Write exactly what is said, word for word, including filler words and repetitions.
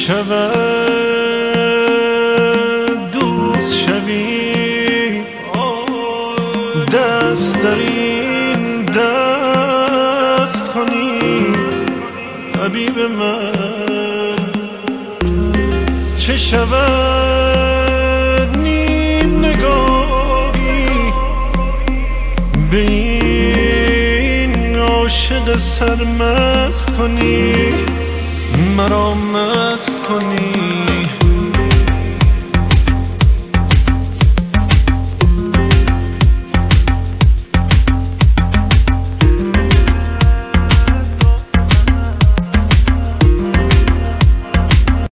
شود دوست شوی دست در این دست کنی حبیب من، چه شود نیم نگاهی به این عاشق سرمست کنی، مرا مست کنی.